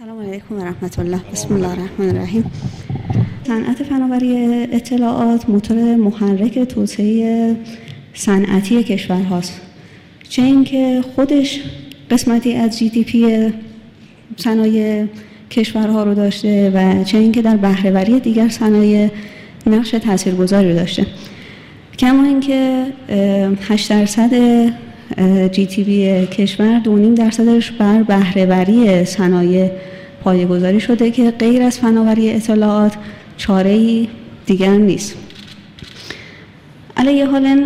سلام علیکم و رحمت الله. بسم الله الرحمن الرحیم. صنعت فناوری اطلاعات موتور محرک توسعه صنعتی کشور هاست. چه اینکه خودش قسمتی از GDP صنایع کشورها رو داشته و چه اینکه در بهره‌وری دیگر صنایع نقش تاثیرگذاری داشته. کما اینکه 8% GDP کشور 2.5% بر بهره‌وری صنایع پایه‌گذاری شده که غیر از فناوری اطلاعات چاره‌ای دیگر نیست. علیه حال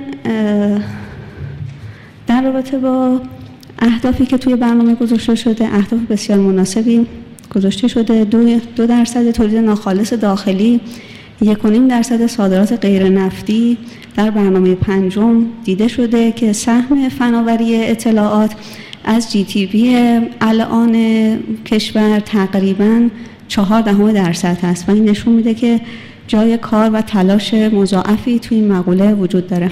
در رابطه با اهدافی که توی برنامه گذاشته شده، اهداف بسیار مناسبی گذاشته شده. 2% تولید ناخالص داخلی، 1.5% صادرات غیر نفتی در برنامه پنجم دیده شده که سهم فناوری اطلاعات از GDP الان کشور تقریباً 0.4% است و این نشون میده که جای کار و تلاش مضاعفی توی این مقوله وجود داره.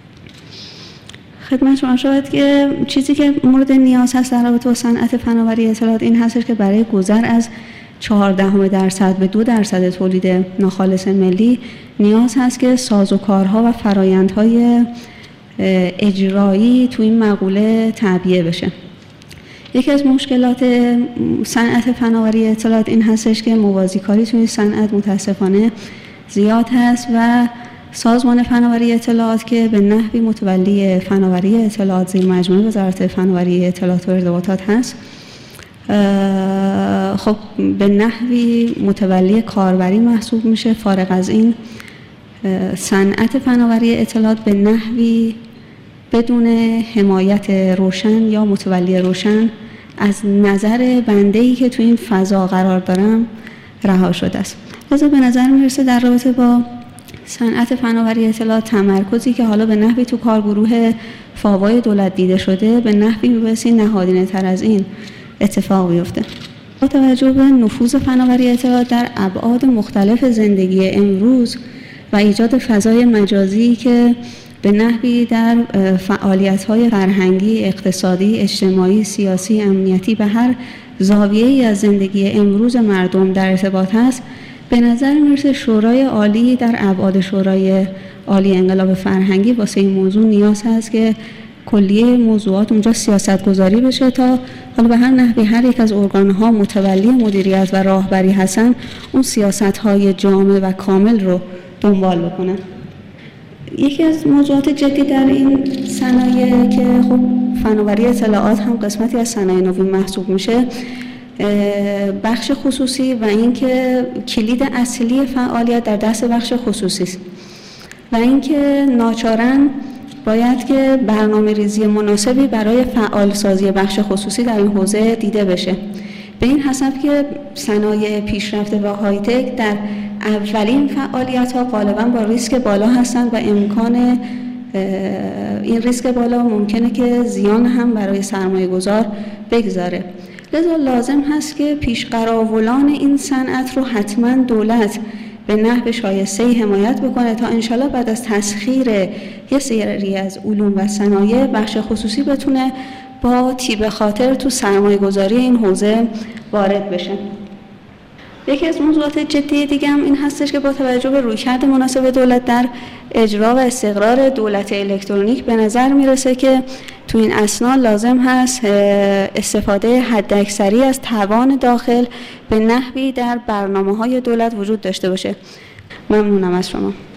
خدمت شما شاید که چیزی که مورد نیاز هست در رابطه با صنعت فناوری اطلاعات این هست که برای گذر از 0.4% به 2% تولید ناخالص ملی نیاز هست که سازوکارها و فرایندهای اجرایی تو این مقوله تعبیه بشه. یکی از مشکلات صنعت فناوری اطلاعات این هستش که موازیکاری توی صنعت متاسفانه زیاد هست و سازمان فناوری اطلاعات که به نحوی متولی فناوری اطلاعات زیر مجموعه وزارت فناوری اطلاعات و ارتباطات هست، خب به نحوی متولی کاربری محسوب میشه. فارغ از این صنعت فناوری اطلاعات به نحوی بدون حمایت روشن یا متولی روشن از نظر بنده‌ای که تو این فضا قرار دارم رها شده است. لذا به نظر میرسه در رابطه با صنعت فناوری اطلاعات تمرکزی که حالا به نحوی تو کارگروه فاوای دولت دیده شده به نحوی میبایستی نهادینه تر از این اتفاق بیفته. با توجه به نفوذ فناوری اطلاعات در ابعاد مختلف زندگی امروز و ایجاد فضای مجازی که به نحوی در فعالیت‌های فرهنگی، اقتصادی، اجتماعی، سیاسی، امنیتی به هر زاویه‌ای از زندگی امروز مردم در ارتباط هست، به نظر میرسه شورای عالی در ابعاد شورای عالی انقلاب فرهنگی واسه این موضوع نیاز هست که کلیه موضوعات اونجا سیاست گذاری بشه تا حالا به هر نحوی هر یک از ارگان‌ها متولی مدیریت و راهبری هستن اون سیاست‌های جامع و کامل رو دنبال بکنن. یکی از موضوعات جدی در این صنایع که خب فناوری اطلاعات هم قسمتی از صنایع نوین محسوب میشه، بخش خصوصی و اینکه کلید اصلی فعالیت در دست بخش خصوصی است و اینکه ناچارن باید که برنامه‌ریزی مناسبی برای فعال سازی بخش خصوصی در این حوزه دیده بشه. به این حساب که صنایع پیشرفته و های تک در اولین فعالیت‌ها غالباً با ریسک بالا هستند و امکان این ریسک بالا ممکنه که زیان هم برای سرمایه‌گذار بگذاره. لذا لازم هست که پیشقراولان این صنعت رو حتما دولت به نحو شایسته حمایت بکنه تا انشالله بعد از تسخیر یه سری از علوم و صنایع بخش خصوصی بتونه با تیب خاطر تو سرمایه گذاری این حوزه وارد بشه. یکی از موضوعات جدی دیگه هم این هستش که با توجه به رویکرد مناسب دولت در اجرا و استقرار دولت الکترونیک به نظر میرسه که تو این اثنا لازم هست استفاده حداکثری از توان داخل به نحوی در برنامه‌های دولت وجود داشته باشه. ممنونم از شما.